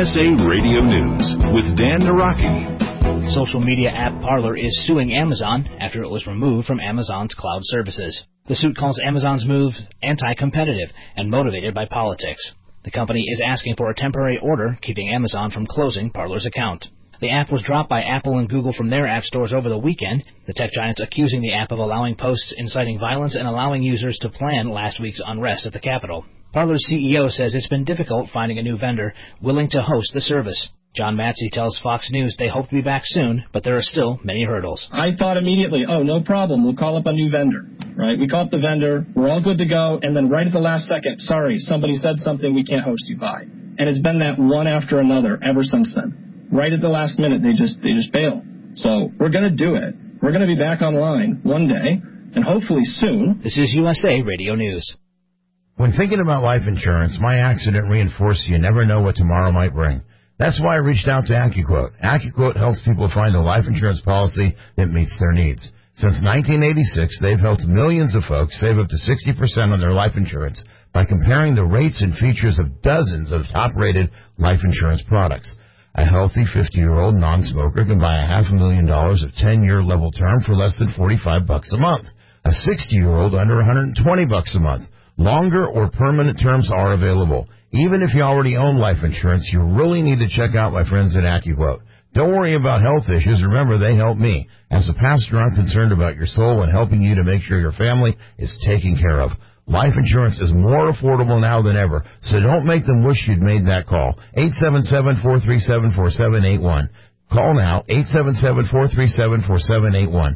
USA Radio News with Dan Naraki. Social media app Parler is suing Amazon after it was removed from Amazon's cloud services. The suit calls Amazon's move anti-competitive and motivated by politics. The company is asking for a temporary order keeping Amazon from closing Parler's account. The app was dropped by Apple and Google from their app stores over the weekend, the tech giants accusing the app of allowing posts inciting violence and allowing users to plan last week's unrest at the Capitol. Parler's CEO says it's been difficult finding a new vendor willing to host the service. John Matsey tells Fox News they hope to be back soon, but there are still many hurdles. I thought immediately, no problem, we'll call up a new vendor, right? We call up the vendor, we're all good to go, and then right at the last second, sorry, somebody said something, we can't host you by. And it's been that one after another ever since then. Right at the last minute, they just bail. So we're going to do it. We're going to be back online one day, and hopefully soon. This is USA Radio News. When thinking about life insurance, my accident reinforced you never know what tomorrow might bring. That's why I reached out to AccuQuote. AccuQuote helps people find a life insurance policy that meets their needs. Since 1986, they've helped millions of folks save up to 60% on their life insurance by comparing the rates and features of dozens of top-rated life insurance products. A healthy 50-year-old non-smoker can buy $500,000 of 10-year level term for less than $45 a month. A 60-year-old under $120 a month. Longer or permanent terms are available. Even if you already own life insurance, you really need to check out my friends at AccuQuote. Don't worry about health issues. Remember, they help me. As a pastor, I'm concerned about your soul and helping you to make sure your family is taken care of. Life insurance is more affordable now than ever, so don't make them wish you'd made that call. 877-437-4781. Call now, 877-437-4781.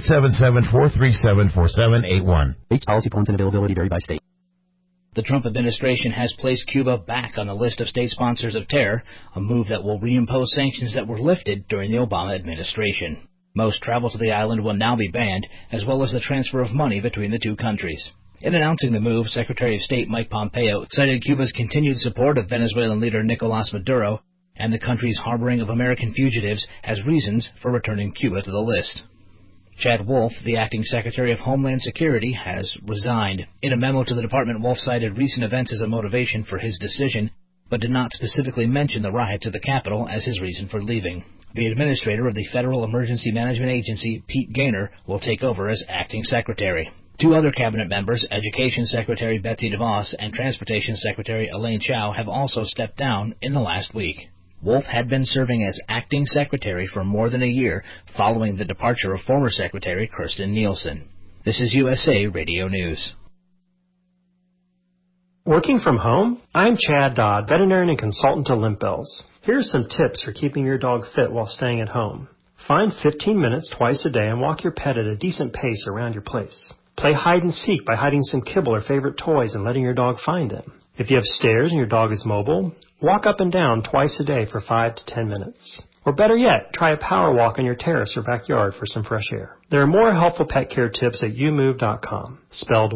877-437-4781. Each policy points and availability vary by state. The Trump administration has placed Cuba back on the list of state sponsors of terror, a move that will reimpose sanctions that were lifted during the Obama administration. Most travel to the island will now be banned, as well as the transfer of money between the two countries. In announcing the move, Secretary of State Mike Pompeo cited Cuba's continued support of Venezuelan leader Nicolas Maduro and the country's harboring of American fugitives as reasons for returning Cuba to the list. Chad Wolf, the acting Secretary of Homeland Security, has resigned. In a memo to the department, Wolf cited recent events as a motivation for his decision, but did not specifically mention the riots at the Capitol as his reason for leaving. The administrator of the Federal Emergency Management Agency, Pete Gaynor, will take over as acting secretary. Two other cabinet members, Education Secretary Betsy DeVos and Transportation Secretary Elaine Chao, have also stepped down in the last week. Wolf had been serving as acting secretary for more than a year following the departure of former Secretary Kirstjen Nielsen. This is USA Radio News. Working from home? I'm Chad Dodd, veterinarian and consultant to Limp Bells. Here's some tips for keeping your dog fit while staying at home. Find 15 minutes twice a day and walk your pet at a decent pace around your place. Play hide and seek by hiding some kibble or favorite toys and letting your dog find them. If you have stairs and your dog is mobile, walk up and down twice a day for 5 to 10 minutes. Or better yet, try a power walk on your terrace or backyard for some fresh air. There are more helpful pet care tips at youmove.com, spelled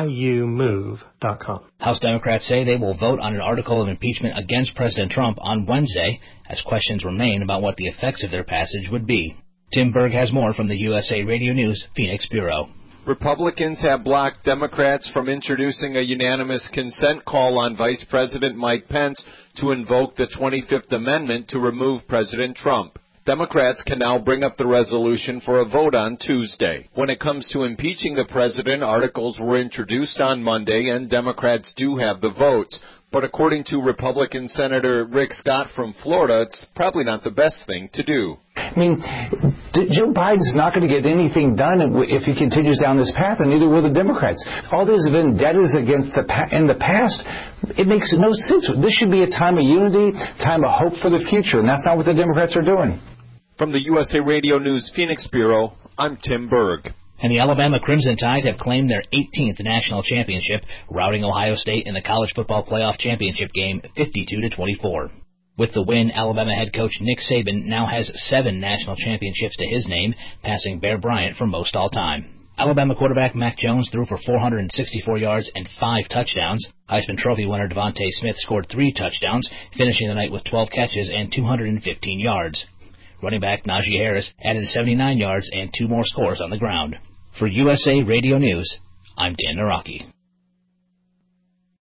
YOUMOVE.com. House Democrats say they will vote on an article of impeachment against President Trump on Wednesday, as questions remain about what the effects of their passage would be. Tim Berg has more from the USA Radio News Phoenix Bureau. Republicans have blocked Democrats from introducing a unanimous consent call on Vice President Mike Pence to invoke the 25th Amendment to remove President Trump. Democrats can now bring up the resolution for a vote on Tuesday. When it comes to impeaching the president, articles were introduced on Monday, and Democrats do have the votes. But according to Republican Senator Rick Scott from Florida, it's probably not the best thing to do. I mean, Joe Biden's not going to get anything done if he continues down this path, and neither will the Democrats. All these vendettas against in the past, it makes no sense. This should be a time of unity, time of hope for the future, and that's not what the Democrats are doing. From the USA Radio News Phoenix Bureau, I'm Tim Berg. And the Alabama Crimson Tide have claimed their 18th national championship, routing Ohio State in the college football playoff championship game 52-24. With the win, Alabama head coach Nick Saban now has 7 national championships to his name, passing Bear Bryant for most all-time. Alabama quarterback Mac Jones threw for 464 yards and 5 touchdowns. Heisman Trophy winner Devontae Smith scored 3 touchdowns, finishing the night with 12 catches and 215 yards. Running back Najee Harris added 79 yards and 2 more scores on the ground. For USA Radio News, I'm Dan Naraki.